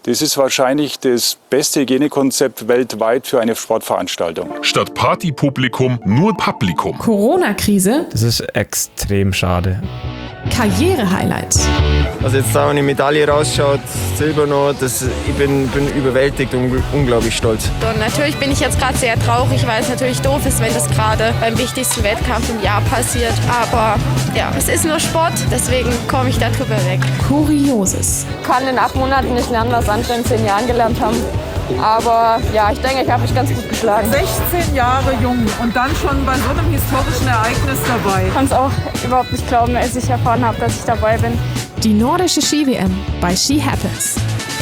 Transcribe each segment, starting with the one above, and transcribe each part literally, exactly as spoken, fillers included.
Das ist wahrscheinlich das beste Hygienekonzept weltweit für eine Sportveranstaltung. Statt Partypublikum nur Publikum. Corona-Krise. Das ist extrem schade. Karriere-Highlight. Also jetzt da, wenn die Medaille rausschaut, Silber noch, das, ich bin, bin überwältigt und unglaublich stolz. Und natürlich bin ich jetzt gerade sehr traurig, weil es natürlich doof ist, wenn das gerade beim wichtigsten Wettkampf im Jahr passiert. Aber ja, es ist nur Sport, deswegen komme ich darüber weg. Kurioses. Ich kann in acht Monaten nicht lernen, was andere in zehn Jahren gelernt haben. Aber ja, ich denke, ich habe mich ganz gut geschlagen. sechzehn Jahre jung und dann schon bei so einem historischen Ereignis dabei. Ich kann es auch überhaupt nicht glauben, als ich erfahren habe, dass ich dabei bin. Die nordische Ski-W M bei Ski Happens.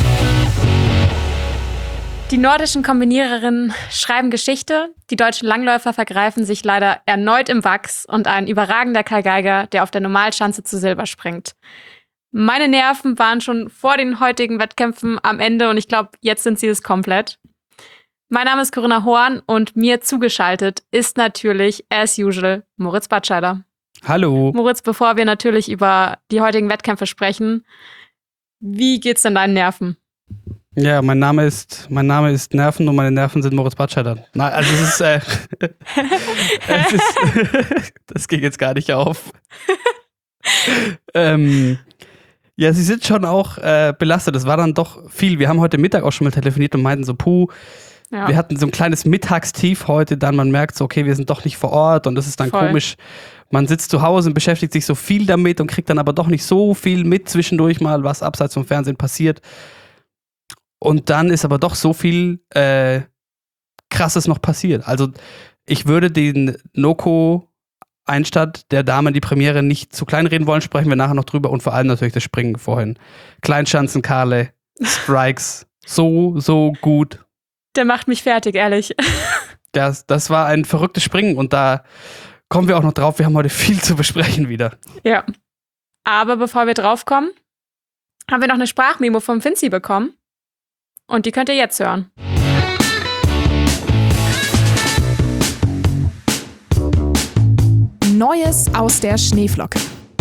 Die nordischen Kombiniererinnen schreiben Geschichte, die deutschen Langläufer vergreifen sich leider erneut im Wachs und ein überragender Kai Geiger, der auf der Normalschanze zu Silber springt. Meine Nerven waren schon vor den heutigen Wettkämpfen am Ende und ich glaube, jetzt sind sie es komplett. Mein Name ist Corinna Horn und mir zugeschaltet ist natürlich, as usual, Moritz Batscheider. Hallo. Moritz, bevor wir natürlich über die heutigen Wettkämpfe sprechen, wie geht's denn deinen Nerven? Ja, mein Name ist mein Name ist Nerven und meine Nerven sind Moritz Batscheider. Nein, also es ist, äh, es ist das geht jetzt gar nicht auf. ähm, ja, sie sind schon auch äh, belastet. Das war dann doch viel. Wir haben heute Mittag auch schon mal telefoniert und meinten so, puh, ja. Wir hatten so ein kleines Mittagstief heute, dann man merkt so, okay, wir sind doch nicht vor Ort und das ist dann Voll. komisch. Man sitzt zu Hause und beschäftigt sich so viel damit und kriegt dann aber doch nicht so viel mit zwischendurch mal, was abseits vom Fernsehen passiert. Und dann ist aber doch so viel äh, Krasses noch passiert. Also ich würde den Noko Einstadt der Damen die Premiere nicht zu klein reden wollen, sprechen wir nachher noch drüber und vor allem natürlich das Springen vorhin. Kleinschanzen, Karle, Strikes, so, so gut. Der macht mich fertig, ehrlich. Das, das war ein verrücktes Springen und da kommen wir auch noch drauf, wir haben heute viel zu besprechen wieder. Ja, aber bevor wir drauf kommen, haben wir noch eine Sprachmemo vom Finzi bekommen und die könnt ihr jetzt hören. Neues aus der Schneeflocke.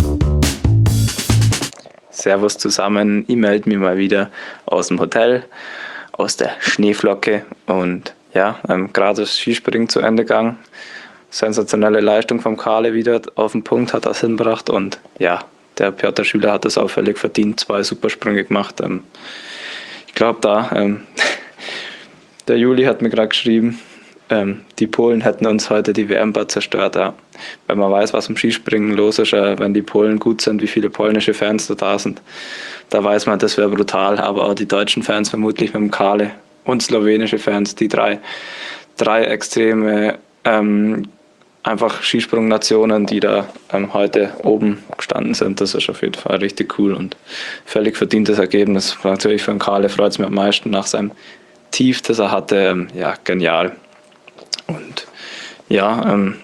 Servus zusammen, ich melde mich mal wieder aus dem Hotel, aus der Schneeflocke und ja, ähm, gerade das Skispringen zu Ende gegangen. Sensationelle Leistung vom Karle wieder auf den Punkt, hat das hingebracht und ja, der Piotr Schüler hat das auch völlig verdient, zwei Supersprünge gemacht. Ähm, ich glaube da, ähm, der Juli hat mir gerade geschrieben, ähm, die Polen hätten uns heute die W M-Bad zerstört. Ja. Wenn man weiß, was im Skispringen los ist, äh, wenn die Polen gut sind, wie viele polnische Fans da, da sind, da weiß man, das wäre brutal. Aber auch die deutschen Fans vermutlich mit dem Karle und slowenische Fans, die drei, drei extreme ähm, einfach Skisprungnationen, die da ähm, heute oben gestanden sind, das ist auf jeden Fall richtig cool und völlig verdientes Ergebnis. Natürlich für den Karle freut es mich am meisten nach seinem Tief, das er hatte. Ähm, ja, genial. Und ja, ähm,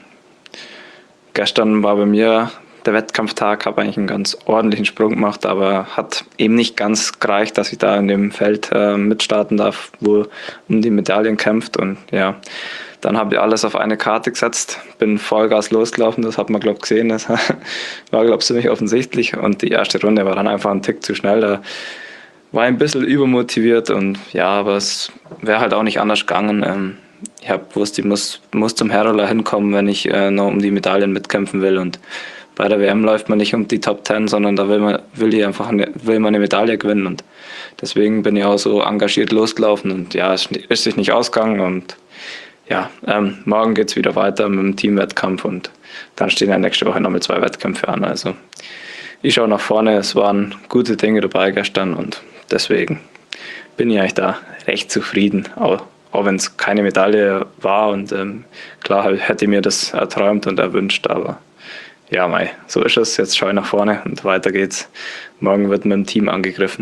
gestern war bei mir der Wettkampftag, habe eigentlich einen ganz ordentlichen Sprung gemacht, aber hat eben nicht ganz gereicht, dass ich da in dem Feld äh, mitstarten darf, wo um die Medaillen kämpft. Und ja, dann habe ich alles auf eine Karte gesetzt, bin Vollgas losgelaufen, das hat man, glaube ich, gesehen. Das war, glaube ich, ziemlich offensichtlich. Und die erste Runde war dann einfach ein Tick zu schnell. Da war ich ein bisschen übermotiviert und ja, aber es wäre halt auch nicht anders gegangen. Ähm, ich habe gewusst, ich muss, muss zum Herroller hinkommen, wenn ich äh, noch um die Medaillen mitkämpfen will. Und bei der W M läuft man nicht um die Top Ten, sondern da will man, will ich einfach eine, will man eine Medaille gewinnen. Und deswegen bin ich auch so engagiert losgelaufen. Und ja, es ist sich nicht ausgegangen. Und ja, ähm, morgen geht es wieder weiter mit dem Teamwettkampf. Und dann stehen ja nächste Woche nochmal zwei Wettkämpfe an. Also ich schaue nach vorne. Es waren gute Dinge dabei gestern. Und deswegen bin ich eigentlich da recht zufrieden. Auch, auch wenn es keine Medaille war. Und ähm, klar hätte ich mir das erträumt und erwünscht. Aber ja, mei, so ist es. Jetzt schaue ich nach vorne und weiter geht's. Morgen wird mit dem Team angegriffen.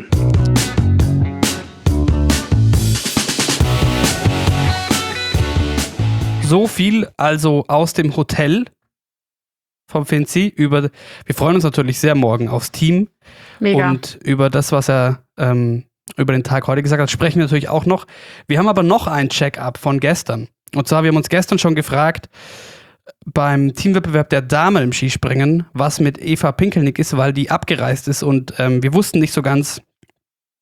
So viel also aus dem Hotel vom Finzi. Über, wir freuen uns natürlich sehr morgen aufs Team. Mega. Und über das, was er ähm, über den Tag heute gesagt hat, sprechen wir natürlich auch noch. Wir haben aber noch ein Check-up von gestern. Und zwar, wir haben uns gestern schon gefragt, beim Teamwettbewerb der Damen im Skispringen, was mit Eva Pinkelnick ist, weil die abgereist ist und ähm, wir wussten nicht so ganz,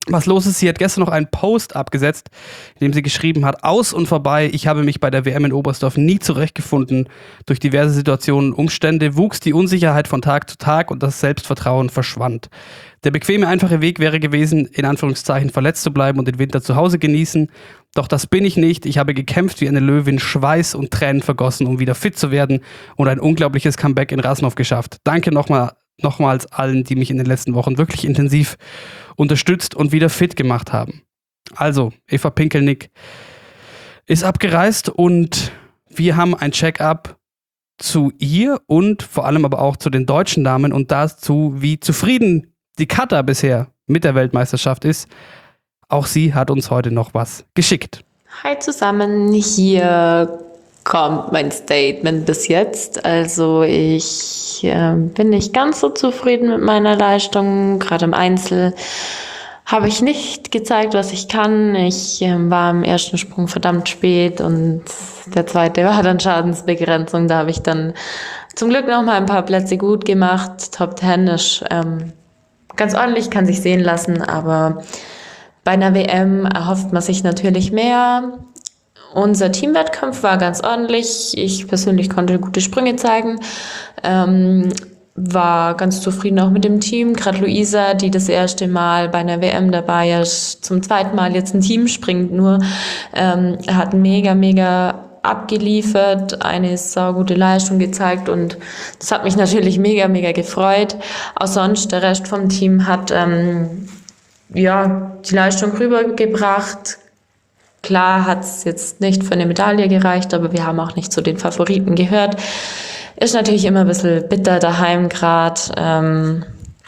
was los ist. Sie hat gestern noch einen Post abgesetzt, in dem sie geschrieben hat, aus und vorbei, ich habe mich bei der W M in Oberstdorf nie zurechtgefunden. Durch diverse Situationen und Umstände wuchs die Unsicherheit von Tag zu Tag und das Selbstvertrauen verschwand. Der bequeme, einfache Weg wäre gewesen, in Anführungszeichen verletzt zu bleiben und den Winter zu Hause genießen. Doch das bin ich nicht. Ich habe gekämpft wie eine Löwin, Schweiß und Tränen vergossen, um wieder fit zu werden und ein unglaubliches Comeback in Rasnov geschafft. Danke nochmal, nochmals allen, die mich in den letzten Wochen wirklich intensiv unterstützt und wieder fit gemacht haben. Also, Eva Pinkelnick ist abgereist und wir haben ein Check-up zu ihr und vor allem aber auch zu den deutschen Damen und dazu, wie zufrieden die Kata bisher mit der Weltmeisterschaft ist. Auch sie hat uns heute noch was geschickt. Hi zusammen, hier kommt mein Statement bis jetzt. Also ich äh, bin nicht ganz so zufrieden mit meiner Leistung. Gerade im Einzel habe ich nicht gezeigt, was ich kann. Ich äh, war im ersten Sprung verdammt spät und der zweite war dann Schadensbegrenzung. Da habe ich dann zum Glück noch mal ein paar Plätze gut gemacht. Top Ten ist ähm, ganz ordentlich, kann sich sehen lassen, aber bei einer W M erhofft man sich natürlich mehr. Unser Teamwettkampf war ganz ordentlich. Ich persönlich konnte gute Sprünge zeigen. Ähm, war ganz zufrieden auch mit dem Team. Gerade Luisa, die das erste Mal bei einer W M dabei ist, zum zweiten Mal jetzt ein Team springt nur, ähm, hat mega, mega abgeliefert, eine saugute Leistung gezeigt und das hat mich natürlich mega, mega gefreut. Auch sonst, der Rest vom Team hat ähm, ja, die Leistung rübergebracht. Klar hat es jetzt nicht für eine Medaille gereicht, aber wir haben auch nicht zu den Favoriten gehört. Ist natürlich immer ein bisschen bitter daheim gerade. Ähm,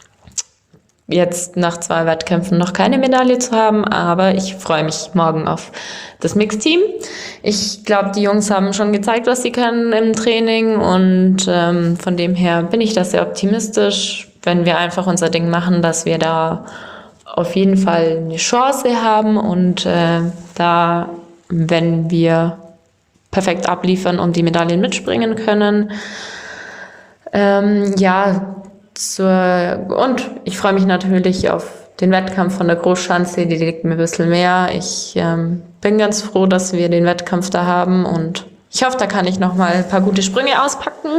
jetzt nach zwei Wettkämpfen noch keine Medaille zu haben, aber ich freue mich morgen auf das Mixteam. Ich glaube, die Jungs haben schon gezeigt, was sie können im Training und ähm, von dem her bin ich da sehr optimistisch, wenn wir einfach unser Ding machen, dass wir da auf jeden Fall eine Chance haben und äh, da, wenn wir perfekt abliefern und die Medaillen mitspringen können. Ähm, ja, zur, und ich freue mich natürlich auf den Wettkampf von der Großschanze, die liegt mir ein bisschen mehr. Ich ähm, bin ganz froh, dass wir den Wettkampf da haben und ich hoffe, da kann ich noch mal ein paar gute Sprünge auspacken.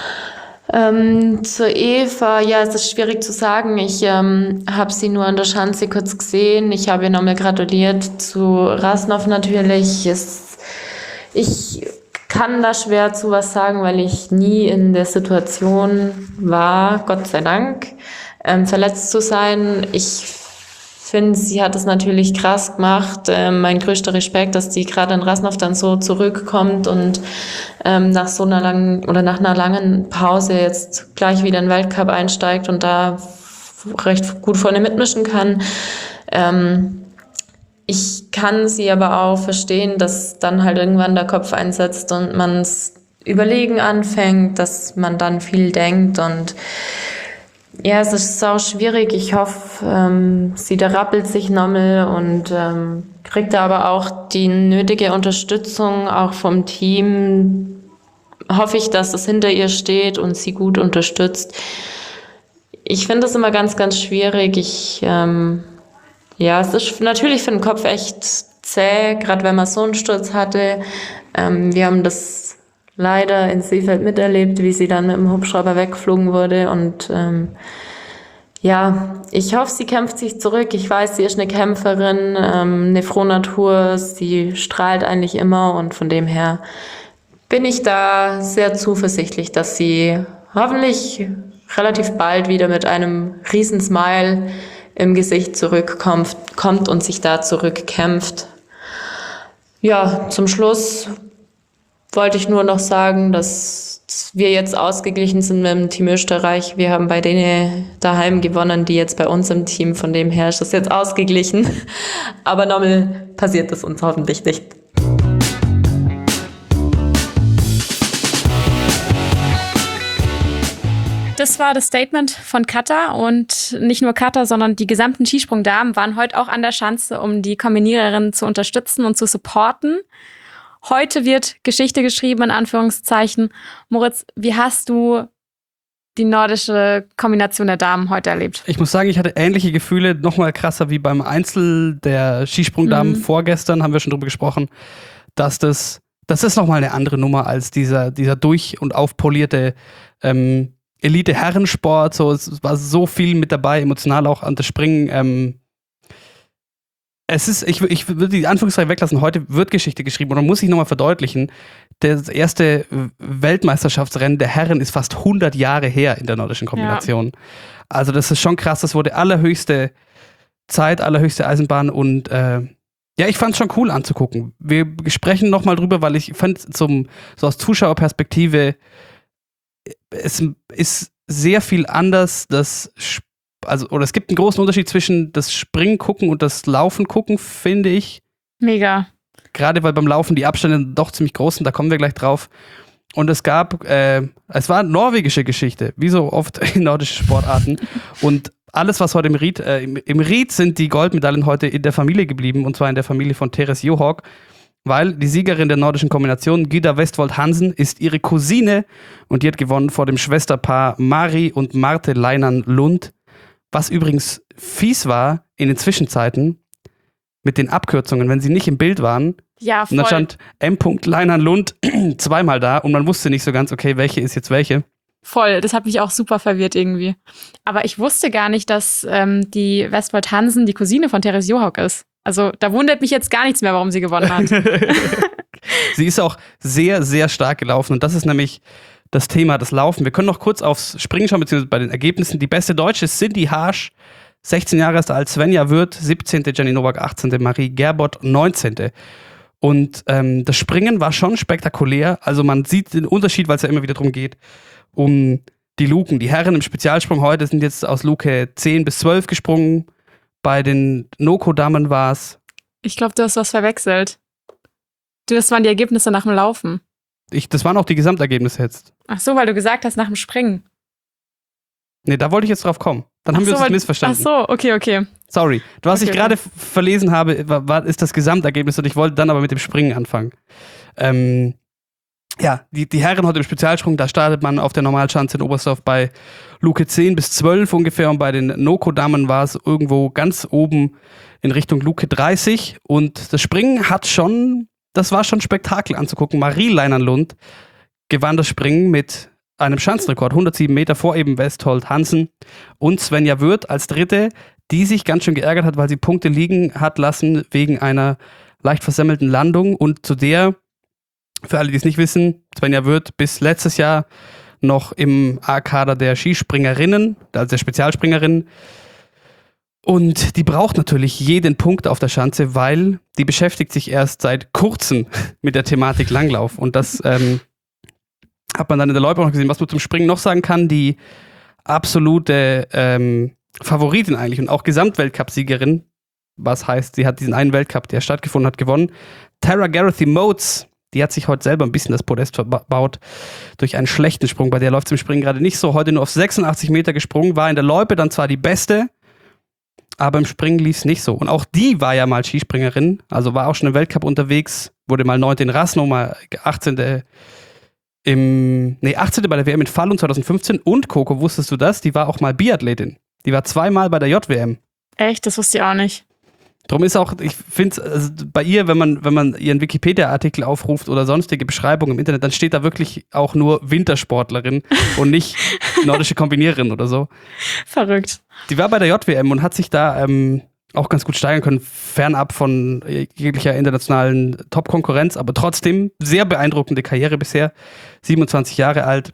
Ähm, zur Eva, ja, es ist schwierig zu sagen. Ich ähm, habe sie nur an der Schanze kurz gesehen. Ich habe ihr nochmal gratuliert. Zu Rasnov natürlich. Es, ich kann da schwer zu was sagen, weil ich nie in der Situation war, Gott sei Dank, ähm, verletzt zu sein. Ich finde, sie hat es natürlich krass gemacht. Ähm, mein größter Respekt, dass die gerade in Rasnov dann so zurückkommt und ähm, nach so einer langen oder nach einer langen Pause jetzt gleich wieder in den Weltcup einsteigt und da recht gut vorne mitmischen kann. Ähm, ich kann sie aber auch verstehen, dass dann halt irgendwann der Kopf einsetzt und man es überlegen anfängt, dass man dann viel denkt und ja, es ist sau schwierig. Ich hoffe, ähm, sie da rappelt sich nochmal und ähm, kriegt da aber auch die nötige Unterstützung, auch vom Team. Hoffe ich, dass es hinter ihr steht und sie gut unterstützt. Ich finde das immer ganz, ganz schwierig. Ich, ähm, ja, es ist natürlich für den Kopf echt zäh, gerade wenn man so einen Sturz hatte. Ähm, wir haben das leider in Seefeld miterlebt, wie sie dann mit dem Hubschrauber weggeflogen wurde und ähm, ja, ich hoffe, sie kämpft sich zurück. Ich weiß, sie ist eine Kämpferin, ähm, eine Frohnatur, sie strahlt eigentlich immer und von dem her bin ich da sehr zuversichtlich, dass sie hoffentlich relativ bald wieder mit einem riesen Smile im Gesicht zurückkommt kommt und sich da zurückkämpft. Ja, zum Schluss wollte ich nur noch sagen, dass wir jetzt ausgeglichen sind mit dem Team Österreich. Wir haben bei denen daheim gewonnen, die jetzt bei uns im Team. Von dem her ist das jetzt ausgeglichen. Aber nochmal passiert das uns hoffentlich nicht. Das war das Statement von Kata und nicht nur Kata, sondern die gesamten Skisprungdamen waren heute auch an der Schanze, um die Kombiniererinnen zu unterstützen und zu supporten. Heute wird Geschichte geschrieben, in Anführungszeichen. Moritz, wie hast du die nordische Kombination der Damen heute erlebt? Ich muss sagen, ich hatte ähnliche Gefühle, nochmal krasser wie beim Einzel der Skisprungdamen Mhm. vorgestern, haben wir schon drüber gesprochen, dass das, das ist nochmal eine andere Nummer als dieser, dieser durch- und aufpolierte ähm, Elite-Herrensport. So, es war so viel mit dabei, emotional auch an das Springen. Ähm, es ist, ich, ich würde die Anführungszeichen weglassen, heute wird Geschichte geschrieben und man muss sich nochmal verdeutlichen, das erste Weltmeisterschaftsrennen der Herren ist fast hundert Jahre her in der nordischen Kombination. Ja. Also das ist schon krass, das wurde allerhöchste Zeit, allerhöchste Eisenbahn und äh, ja, ich fand es schon cool anzugucken. Wir sprechen nochmal drüber, weil ich fand zum so aus Zuschauerperspektive, es ist sehr viel anders, das also oder es gibt einen großen Unterschied zwischen das Springen gucken und das Laufen gucken, finde ich. Mega. Gerade weil beim Laufen die Abstände doch ziemlich groß sind, da kommen wir gleich drauf. Und es gab, äh, es war norwegische Geschichte, wie so oft in nordischen Sportarten. Und alles, was heute im Ried, äh, im, im Ried sind die Goldmedaillen heute in der Familie geblieben, und zwar in der Familie von Therese Johaug, weil die Siegerin der nordischen Kombination, Gyda Westwold Hansen, ist ihre Cousine und die hat gewonnen vor dem Schwesterpaar Mari und Marte Leinan Lund. Was übrigens fies war in den Zwischenzeiten mit den Abkürzungen, wenn sie nicht im Bild waren. Ja, voll. Und dann stand M. Leinan Lund zweimal da und man wusste nicht so ganz, okay, welche ist jetzt welche. Voll, das hat mich auch super verwirrt irgendwie. Aber ich wusste gar nicht, dass ähm, die Westwold Hansen die Cousine von Therese Johaug ist. Also da wundert mich jetzt gar nichts mehr, warum sie gewonnen hat. Sie ist auch sehr, sehr stark gelaufen und das ist nämlich das Thema, das Laufen. Wir können noch kurz aufs Springen schauen, beziehungsweise bei den Ergebnissen. Die beste Deutsche ist Cindy Harsch, sechzehn Jahre ist alt, Svenja Würth, siebzehnte Jenny Nowak, achtzehnte Marie Gerbott, neunzehnte Und ähm, das Springen war schon spektakulär. Also man sieht den Unterschied, weil es ja immer wieder darum geht, um die Luken. Die Herren im Spezialsprung heute sind jetzt aus Luke zehn bis zwölf gesprungen. Bei den Noko-Damen war es. Ich glaube, du hast was verwechselt. Du, das waren die Ergebnisse nach dem Laufen. Ich, das waren auch die Gesamtergebnisse jetzt. Ach so, weil du gesagt hast, nach dem Springen. Nee, da wollte ich jetzt drauf kommen. Dann haben Ach wir so, uns das weil, missverstanden. Ach so, okay, okay. Sorry. Was okay, ich gerade okay. verlesen habe, war, war, ist das Gesamtergebnis und ich wollte dann aber mit dem Springen anfangen. Ähm, ja, die, die Herren heute im Spezialsprung, da startet man auf der Normalschanze in Oberstdorf bei Luke zehn bis zwölf ungefähr und bei den Noko-Damen war es irgendwo ganz oben in Richtung Luke dreißig und das Springen hat schon, das war schon Spektakel anzugucken. Marie Leinan Lund gewann das Springen mit einem Schanzenrekord, hundertsieben Meter vor eben Westwold Hansen und Svenja Würth als Dritte, die sich ganz schön geärgert hat, weil sie Punkte liegen hat lassen wegen einer leicht versemmelten Landung und zu der, für alle, die es nicht wissen, Svenja Würth bis letztes Jahr noch im A-Kader der Skispringerinnen, also der Spezialspringerinnen. Und die braucht natürlich jeden Punkt auf der Schanze, weil die beschäftigt sich erst seit kurzem mit der Thematik Langlauf. Und das ähm, hat man dann in der Loipe auch noch gesehen. Was man zum Springen noch sagen kann, die absolute ähm, Favoritin eigentlich und auch Gesamtweltcup-Siegerin, was heißt, sie hat diesen einen Weltcup, der stattgefunden hat, gewonnen. Tara Gareth Motes, die hat sich heute selber ein bisschen das Podest verbaut durch einen schlechten Sprung. Bei der läuft es im Springen gerade nicht so. Heute nur auf sechsundachtzig Meter gesprungen, war in der Loipe dann zwar die Beste, aber im Springen lief es nicht so. Und auch die war ja mal Skispringerin, also war auch schon im Weltcup unterwegs, wurde mal neunte in Rasno, mal achtzehnte im, nee, achtzehnte bei der W M in Falun zweitausendfünfzehn und Coco, wusstest du das? Die war auch mal Biathletin. Die war zweimal bei der J W M. Echt? Das wusste ich auch nicht. Drum ist auch, ich finde also bei ihr, wenn man, wenn man ihren Wikipedia-Artikel aufruft oder sonstige Beschreibungen im Internet, dann steht da wirklich auch nur Wintersportlerin und nicht nordische Kombiniererin oder so. Verrückt. Die war bei der J W M und hat sich da ähm, auch ganz gut steigern können, fernab von jeglicher internationalen Top-Konkurrenz, aber trotzdem sehr beeindruckende Karriere bisher. siebenundzwanzig Jahre alt.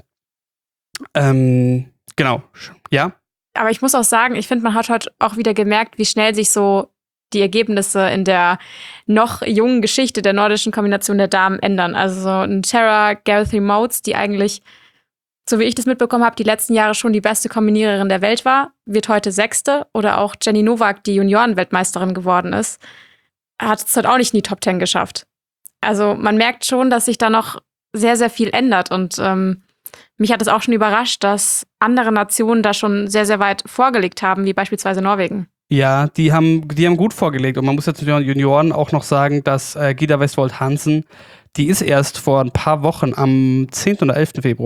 Ähm, genau, ja. Aber ich muss auch sagen, ich finde, man hat heute auch wieder gemerkt, wie schnell sich so die Ergebnisse in der noch jungen Geschichte der nordischen Kombination der Damen ändern. Also so ein Tara Gareth Motes, die eigentlich, so wie ich das mitbekommen habe, die letzten Jahre schon die beste Kombiniererin der Welt war, wird heute Sechste. Oder auch Jenny Nowak, die Junioren-Weltmeisterin geworden ist, hat es halt auch nicht in die Top Ten geschafft. Also man merkt schon, dass sich da noch sehr, sehr viel ändert. Und ähm, mich hat es auch schon überrascht, dass andere Nationen da schon sehr, sehr weit vorgelegt haben, wie beispielsweise Norwegen. Ja, die haben, die haben gut vorgelegt. Und man muss jetzt zu den Junioren auch noch sagen, dass äh, Gyda Westwold Hansen, die ist erst vor ein paar Wochen am zehnten oder elften Februar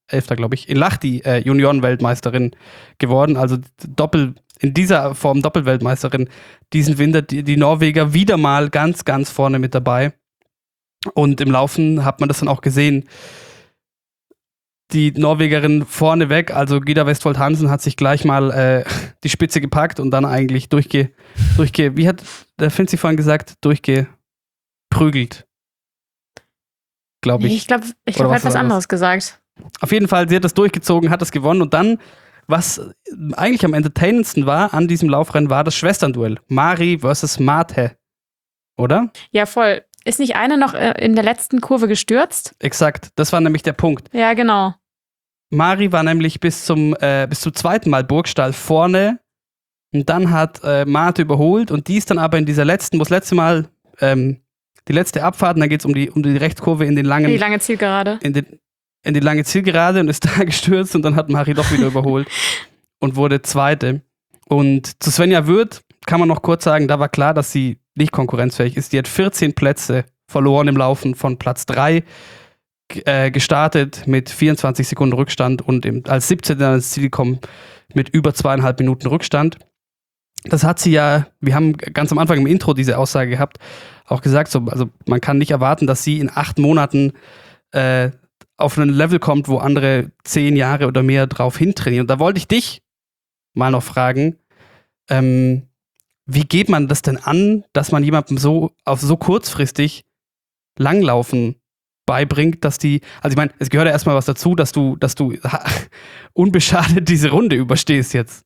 Elfter, glaube ich, in Lahti äh, Junioren-Weltmeisterin geworden. Also doppel, in dieser Form Doppelweltmeisterin diesen Winter. Die, die Norweger wieder mal ganz, ganz vorne mit dabei. Und im Laufen hat man das dann auch gesehen. Die Norwegerin vorneweg, also Gyda Westfold Hansen, hat sich gleich mal äh, die Spitze gepackt und dann eigentlich durchge, durchge wie hat der Finzi vorhin gesagt, durchgeprügelt. Glaube ich. Ich glaube, ich glaube, er hat was anderes gesagt. Auf jeden Fall, sie hat das durchgezogen, hat das gewonnen und dann, was eigentlich am entertainendsten war an diesem Laufrennen, war das Schwesternduell. Mari versus Mate. Oder? Ja, voll. Ist nicht eine noch in der letzten Kurve gestürzt? Exakt, das war nämlich der Punkt. Ja, genau. Mari war nämlich bis zum, äh, bis zum zweiten Mal Burgstall vorne und dann hat äh, Mate überholt und die ist dann aber in dieser letzten, wo das letzte Mal ähm, die letzte Abfahrt, und dann geht es um die, um die Rechtskurve in den langen... Die lange Zielgerade. In, den, in die lange Zielgerade und ist da gestürzt und dann hat Mari doch wieder überholt und wurde Zweite. Und zu Svenja Würth kann man noch kurz sagen, da war klar, dass sie nicht konkurrenzfähig ist. Die hat vierzehn Plätze verloren im Laufen, von Platz drei äh, gestartet mit vierundzwanzig Sekunden Rückstand und im, als siebzehnte dann ins Ziel gekommen mit über zweieinhalb Minuten Rückstand. Das hat sie ja, wir haben ganz am Anfang im Intro diese Aussage gehabt, auch gesagt, so, also man kann nicht erwarten, dass sie in acht Monaten äh, auf ein Level kommt, wo andere zehn Jahre oder mehr drauf hintrainieren. Und da wollte ich dich mal noch fragen, ähm, wie geht man das denn an, dass man jemandem so auf so kurzfristig Langlaufen beibringt, dass die, also ich meine, es gehört ja erstmal was dazu, dass du, dass du unbeschadet diese Runde überstehst jetzt.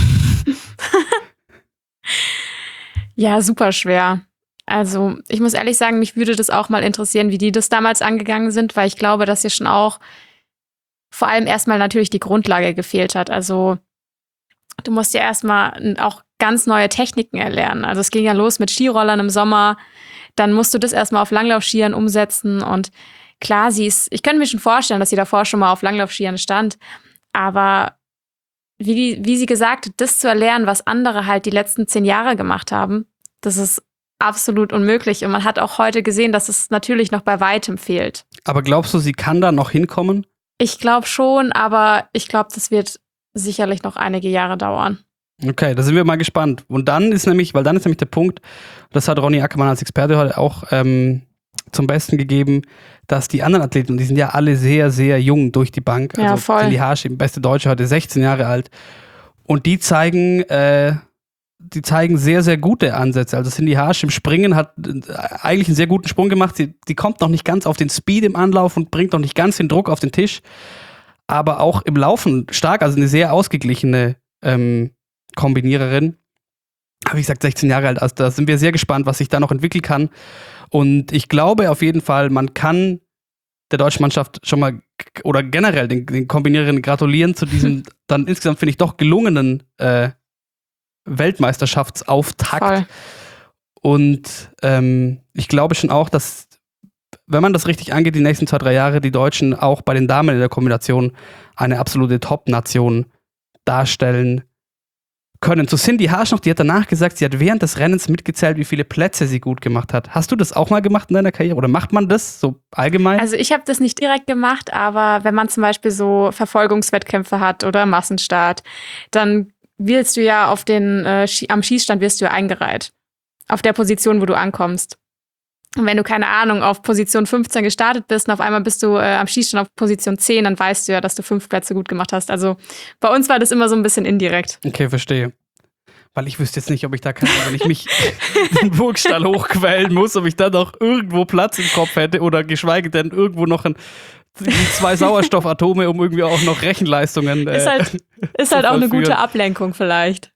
Ja, super schwer. Also ich muss ehrlich sagen, mich würde das auch mal interessieren, wie die das damals angegangen sind, weil ich glaube, dass hier schon auch vor allem erstmal natürlich die Grundlage gefehlt hat. Also du musst ja erstmal auch ganz neue Techniken erlernen. Also es ging ja los mit Skirollern im Sommer, dann musst du das erstmal auf Langlaufskiern umsetzen und klar, sie ist, ich könnte mir schon vorstellen, dass sie davor schon mal auf Langlaufskiern stand, aber wie, die, wie sie gesagt hat, das zu erlernen, was andere halt die letzten zehn Jahre gemacht haben, das ist absolut unmöglich und man hat auch heute gesehen, dass es natürlich noch bei weitem fehlt. Aber glaubst du, sie kann da noch hinkommen? Ich glaube schon, aber ich glaube, das wird sicherlich noch einige Jahre dauern. Okay, da sind wir mal gespannt. Und dann ist nämlich, weil dann ist nämlich der Punkt, das hat Ronny Ackermann als Experte heute auch ähm, zum Besten gegeben, dass die anderen Athleten, und die sind ja alle sehr, sehr jung durch die Bank, ja, also voll. Cindy Harsch, beste Deutsche, heute sechzehn Jahre alt, und die zeigen, äh, die zeigen sehr, sehr gute Ansätze. Also Cindy Harsch im Springen hat eigentlich einen sehr guten Sprung gemacht. Sie, die kommt noch nicht ganz auf den Speed im Anlauf und bringt noch nicht ganz den Druck auf den Tisch, aber auch im Laufen stark, also eine sehr ausgeglichene ähm, Kombiniererin. Aber wie gesagt, sechzehn Jahre alt, also da sind wir sehr gespannt, was sich da noch entwickeln kann. Und ich glaube auf jeden Fall, man kann der deutschen Mannschaft schon mal oder generell den, den Kombiniererinnen gratulieren zu diesem dann insgesamt, finde ich, doch gelungenen äh, Weltmeisterschaftsauftakt. Voll. Und ähm, ich glaube schon auch, dass, wenn man das richtig angeht, die nächsten zwei, drei Jahre die Deutschen auch bei den Damen in der Kombination eine absolute Top-Nation darstellen können. Zu Cindy Harsch noch, die hat danach gesagt, sie hat während des Rennens mitgezählt, wie viele Plätze sie gut gemacht hat. Hast du das auch mal gemacht in deiner Karriere oder macht man das so allgemein? Also ich habe das nicht direkt gemacht, aber wenn man zum Beispiel so Verfolgungswettkämpfe hat oder Massenstart, dann wirst du ja auf den, äh, am Schießstand wirst du ja eingereiht. Auf der Position, wo du ankommst. Und wenn du, keine Ahnung, auf Position fünfzehn gestartet bist und auf einmal bist du äh, am Schießstand auf Position zehn, dann weißt du ja, dass du fünf Plätze gut gemacht hast. Also bei uns war das immer so ein bisschen indirekt. Okay, verstehe. Weil ich wüsste jetzt nicht, ob ich da kann, wenn ich mich den Burgstall hochquälen muss, ob ich da noch irgendwo Platz im Kopf hätte oder geschweige denn irgendwo noch ein, zwei Sauerstoffatome, um irgendwie auch noch Rechenleistungen äh, Ist halt, ist halt auch eine gute Ablenkung vielleicht.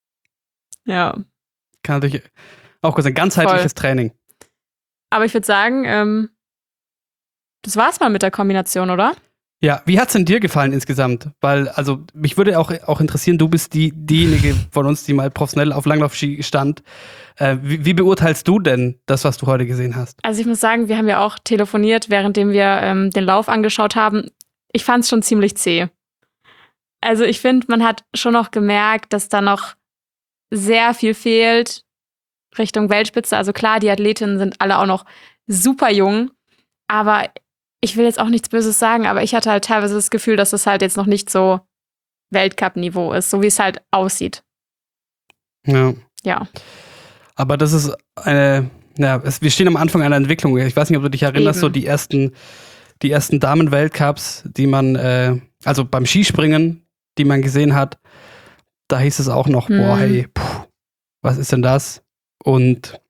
Ja. Kann natürlich auch kurz ein ganzheitliches Voll. Training. Aber ich würde sagen, ähm, das war's mal mit der Kombination, oder? Ja, wie hat's denn dir gefallen insgesamt? Weil, also, mich würde auch, auch interessieren, du bist die, diejenige von uns, die mal professionell auf Langlaufski stand. Äh, wie, wie beurteilst du denn das, was du heute gesehen hast? Also ich muss sagen, wir haben ja auch telefoniert, währenddem wir ähm, den Lauf angeschaut haben. Ich fand's schon ziemlich zäh. Also ich finde, man hat schon noch gemerkt, dass da noch sehr viel fehlt Richtung Weltspitze. Also klar, die Athletinnen sind alle auch noch super jung, aber ich will jetzt auch nichts Böses sagen, aber ich hatte halt teilweise das Gefühl, dass es halt jetzt noch nicht so Weltcup-Niveau ist, so wie es halt aussieht. Ja. Ja. Aber das ist eine, ja, es, wir stehen am Anfang einer Entwicklung. Ich weiß nicht, ob du dich erinnerst, Eben. so die ersten, die ersten Damen-Weltcups, die man, äh, also beim Skispringen, die man gesehen hat, da hieß es auch noch, hm. boah, hey, puh, was ist denn das? Und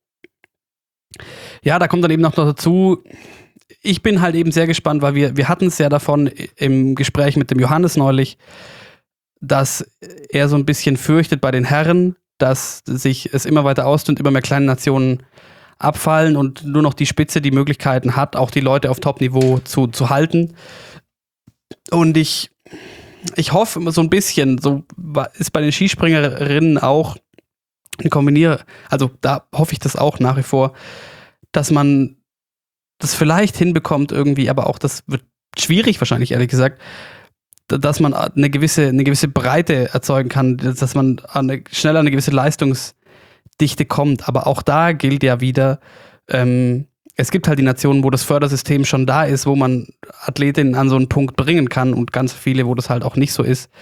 ja, da kommt dann eben noch dazu, ich bin halt eben sehr gespannt, weil wir, wir hatten es ja davon im Gespräch mit dem Johannes neulich, dass er so ein bisschen fürchtet bei den Herren, dass sich es immer weiter ausdünnt, immer mehr kleine Nationen abfallen und nur noch die Spitze die Möglichkeiten hat, auch die Leute auf Top-Niveau zu, zu halten. Und ich, ich hoffe so ein bisschen, so ist bei den Skispringerinnen auch ein Kombinier, also da hoffe ich das auch nach wie vor, dass man das vielleicht hinbekommt irgendwie, aber auch das wird schwierig wahrscheinlich, ehrlich gesagt, dass man eine gewisse, eine gewisse Breite erzeugen kann, dass man eine, schnell an eine gewisse Leistungsdichte kommt. Aber auch da gilt ja wieder, ähm, es gibt halt die Nationen, wo das Fördersystem schon da ist, wo man Athletinnen an so einen Punkt bringen kann und ganz viele, wo das halt auch nicht so ist.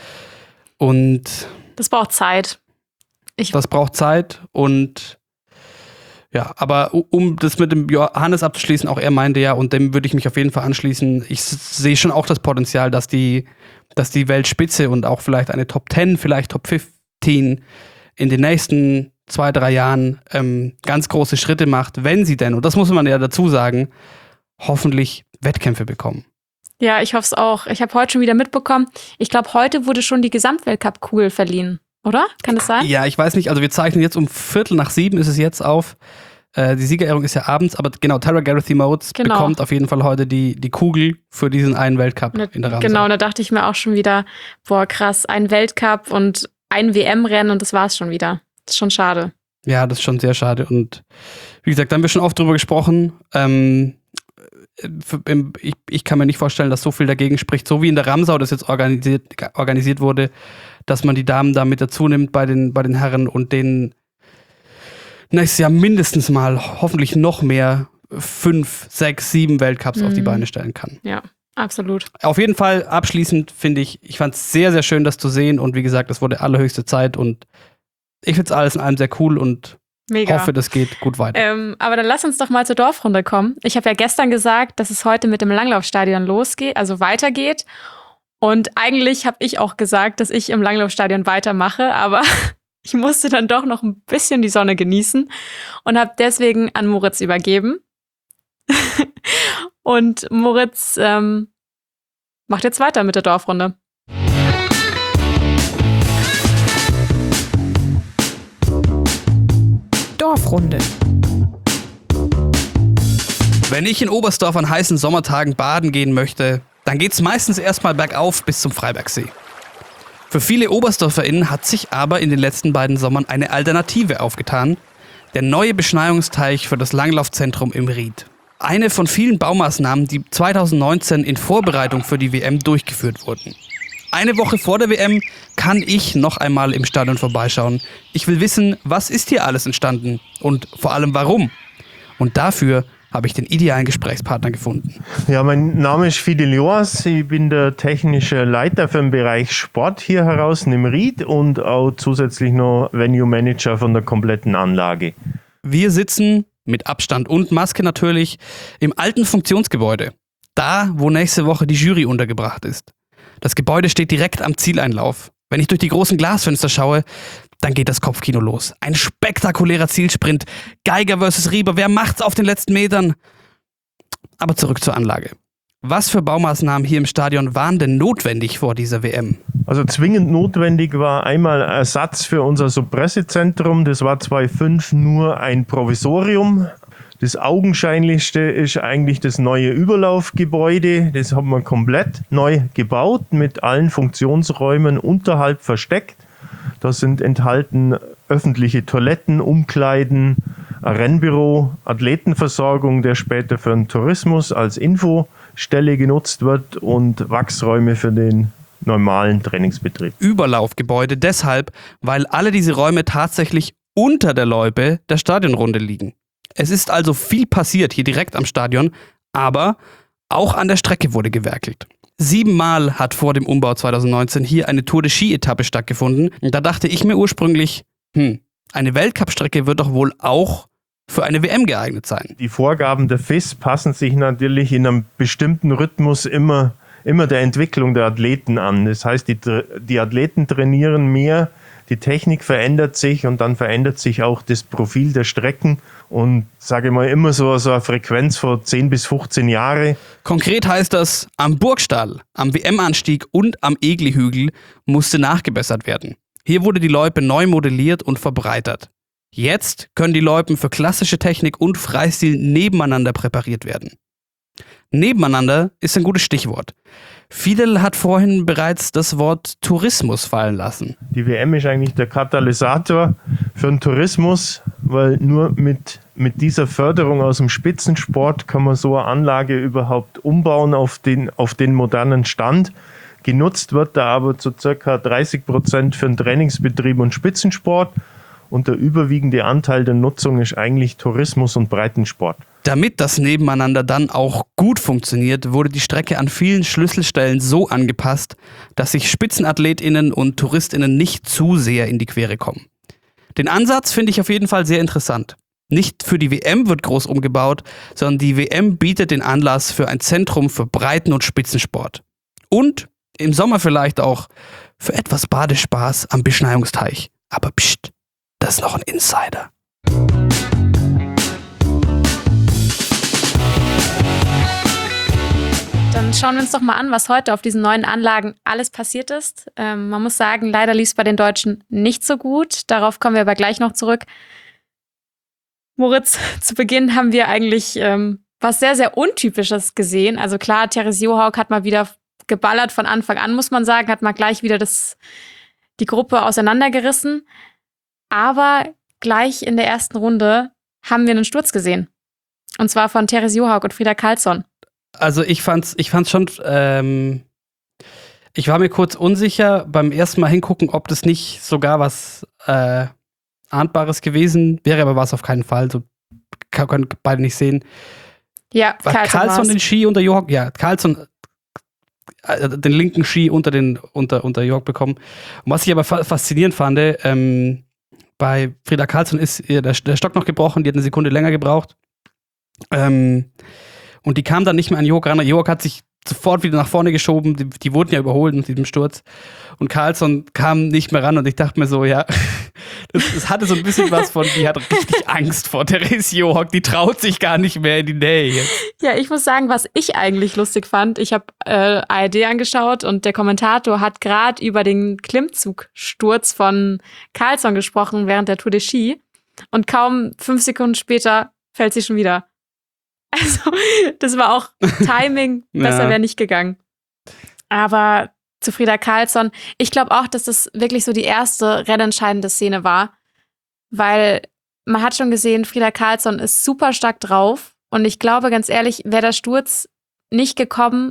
Und das braucht Zeit. Ich das braucht Zeit und ja, aber um das mit dem Johannes abzuschließen, auch er meinte ja, und dem würde ich mich auf jeden Fall anschließen, ich sehe schon auch das Potenzial, dass die, dass die Weltspitze und auch vielleicht eine Top zehn, vielleicht Top fünfzehn in den nächsten zwei, drei Jahren ähm, ganz große Schritte macht, wenn sie denn, und das muss man ja dazu sagen, hoffentlich Wettkämpfe bekommen. Ja, ich hoffe es auch. Ich habe heute schon wieder mitbekommen, ich glaube, heute wurde schon die Gesamtweltcup-Kugel verliehen. Oder? Kann das sein? Ja, ich weiß nicht. Also wir zeichnen jetzt um Viertel nach sieben ist es jetzt auf. Äh, die Siegerehrung ist ja abends, aber genau, Tara Gareth-Motes genau. bekommt auf jeden Fall heute die, die Kugel für diesen einen Weltcup ne, in der Ramsau. Genau, da dachte ich mir auch schon wieder, boah krass, ein Weltcup und ein W M-Rennen und das war's schon wieder. Das ist schon schade. Ja, das ist schon sehr schade. Und wie gesagt, da haben wir schon oft drüber gesprochen. Ähm, ich, ich kann mir nicht vorstellen, dass so viel dagegen spricht, so wie in der Ramsau das jetzt organisiert, organisiert wurde, dass man die Damen da mit dazu nimmt bei den, bei den Herren und denen nächstes Jahr mindestens mal, hoffentlich noch mehr, fünf, sechs, sieben Weltcups mhm. auf die Beine stellen kann. Ja, absolut. Auf jeden Fall abschließend finde ich, ich fand es sehr, sehr schön, das zu sehen und wie gesagt, es wurde allerhöchste Zeit und ich finde es alles in allem sehr cool und Mega. hoffe, das geht gut weiter. Ähm, aber dann lass uns doch mal zur Dorfrunde kommen. Ich habe ja gestern gesagt, dass es heute mit dem Langlaufstadion losgeht, also weitergeht. Und eigentlich habe ich auch gesagt, dass ich im Langlaufstadion weitermache, aber ich musste dann doch noch ein bisschen die Sonne genießen und habe deswegen an Moritz übergeben. Und Moritz ähm, macht jetzt weiter mit der Dorfrunde. Dorfrunde. Wenn ich in Oberstdorf an heißen Sommertagen baden gehen möchte, dann geht's meistens erstmal bergauf bis zum Freibergsee. Für viele OberstdorferInnen hat sich aber in den letzten beiden Sommern eine Alternative aufgetan. Der neue Beschneiungsteich für das Langlaufzentrum im Ried. Eine von vielen Baumaßnahmen, die zwanzig neunzehn in Vorbereitung für die W M durchgeführt wurden. Eine Woche vor der W M kann ich noch einmal im Stadion vorbeischauen. Ich will wissen, was ist hier alles entstanden und vor allem warum. Und dafür habe ich den idealen Gesprächspartner gefunden. Ja, mein Name ist Fidel Joas. Ich bin der technische Leiter für den Bereich Sport hier heraus im Ried und auch zusätzlich noch Venue Manager von der kompletten Anlage. Wir sitzen, mit Abstand und Maske natürlich, im alten Funktionsgebäude. Da, wo nächste Woche die Jury untergebracht ist. Das Gebäude steht direkt am Zieleinlauf. Wenn ich durch die großen Glasfenster schaue, dann geht das Kopfkino los. Ein spektakulärer Zielsprint. Geiger versus Rieber. Wer macht's auf den letzten Metern? Aber zurück zur Anlage. Was für Baumaßnahmen hier im Stadion waren denn notwendig vor dieser W M? Also zwingend notwendig war einmal Ersatz für unser Suppressezentrum. Das war zweitausendfünf nur ein Provisorium. Das Augenscheinlichste ist eigentlich das neue Überlaufgebäude. Das haben wir komplett neu gebaut, mit allen Funktionsräumen unterhalb versteckt. Da sind enthalten öffentliche Toiletten, Umkleiden, ein Rennbüro, Athletenversorgung, der später für den Tourismus als Infostelle genutzt wird und Wachsräume für den normalen Trainingsbetrieb. Überlaufgebäude deshalb, weil alle diese Räume tatsächlich unter der Loipe der Stadionrunde liegen. Es ist also viel passiert hier direkt am Stadion, aber Auch an der Strecke wurde gewerkelt. Siebenmal hat vor dem Umbau zwanzig neunzehn hier eine Tour de Ski-Etappe stattgefunden. Und da dachte ich mir ursprünglich, hm, eine Weltcup-Strecke wird doch wohl auch für eine W M geeignet sein. Die Vorgaben der F I S passen sich natürlich in einem bestimmten Rhythmus immer, immer der Entwicklung der Athleten an. Das heißt, die, die Athleten trainieren mehr, die Technik verändert sich und dann verändert sich auch das Profil der Strecken. Und sage mal immer so, so eine Frequenz von zehn bis fünfzehn Jahre. Konkret heißt das, am Burgstall, am W M-Anstieg und am Egli-Hügel musste nachgebessert werden. Hier wurde die Loipe neu modelliert und verbreitert. Jetzt können die Loipen für klassische Technik und Freistil nebeneinander präpariert werden. Nebeneinander ist ein gutes Stichwort. Fidel hat vorhin bereits das Wort Tourismus fallen lassen. Die W M ist eigentlich der Katalysator für den Tourismus, weil nur mit, mit dieser Förderung aus dem Spitzensport kann man so eine Anlage überhaupt umbauen auf den, auf den modernen Stand. Genutzt wird da aber zu ca. dreißig Prozent für den Trainingsbetrieb und Spitzensport. Und der überwiegende Anteil der Nutzung ist eigentlich Tourismus und Breitensport. Damit das Nebeneinander dann auch gut funktioniert, wurde die Strecke an vielen Schlüsselstellen so angepasst, dass sich SpitzenathletInnen und TouristInnen nicht zu sehr in die Quere kommen. Den Ansatz finde ich auf jeden Fall sehr interessant. Nicht für die W M wird groß umgebaut, sondern die W M bietet den Anlass für ein Zentrum für Breiten- und Spitzensport. Und im Sommer vielleicht auch für etwas Badespaß am Beschneiungsteich. Aber pst, das ist noch ein Insider. Dann schauen wir uns doch mal an, was heute auf diesen neuen Anlagen alles passiert ist. Ähm, man muss sagen, leider lief es bei den Deutschen nicht so gut. Darauf kommen wir aber gleich noch zurück. Moritz, zu Beginn haben wir eigentlich ähm, was sehr, sehr Untypisches gesehen. Also klar, Therese Johaug hat mal wieder geballert von Anfang an, muss man sagen, hat mal gleich wieder das, die Gruppe auseinandergerissen. Aber gleich in der ersten Runde haben wir einen Sturz gesehen. Und zwar von Therese Johaug und Frida Karlsson. Also ich fand's, ich fand's schon, ähm, ich war mir kurz unsicher beim ersten Mal hingucken, ob das nicht sogar was äh, Ahndbares gewesen wäre, aber war es auf keinen Fall. So können beide nicht sehen. Ja, war Karlsson, Karlsson den Ski unter Johaug, ja, Karlsson äh, den linken Ski unter den unter unter Johaug bekommen. Und was ich aber fa- faszinierend fand, ähm, bei Frida Karlsson ist ihr der, der Stock noch gebrochen, die hat eine Sekunde länger gebraucht. Ähm, und die kam dann nicht mehr an Johaug ran. Johaug hat sich sofort wieder nach vorne geschoben. Die, die wurden ja überholt mit diesem Sturz. Und Karlsson kam nicht mehr ran. Und ich dachte mir so, ja, das, das hatte so ein bisschen was von, die hat richtig Angst vor Therese Johaug. Die traut sich gar nicht mehr in die Nähe jetzt. Ja, ich muss sagen, was ich eigentlich lustig fand, ich habe äh, A R D angeschaut und der Kommentator hat gerade über den Klimmzugsturz von Karlsson gesprochen während der Tour de Ski. Und kaum fünf Sekunden später fällt sie schon wieder. Also, das war auch Timing, besser Ja. wäre nicht gegangen. Aber zu Frida Karlsson, ich glaube auch, dass das wirklich so die erste rennentscheidende Szene war, weil man hat schon gesehen, Frida Karlsson ist super stark drauf und ich glaube, ganz ehrlich, wäre der Sturz nicht gekommen,